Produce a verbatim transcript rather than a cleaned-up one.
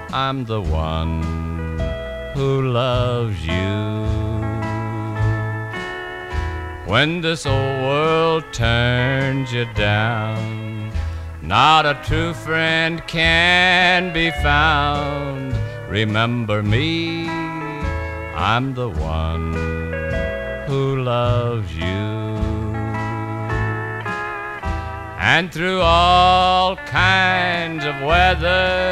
I'm the one who loves you. When this old world turns you down, not a true friend can be found. Remember me, I'm the one who loves you. And through all kinds of weather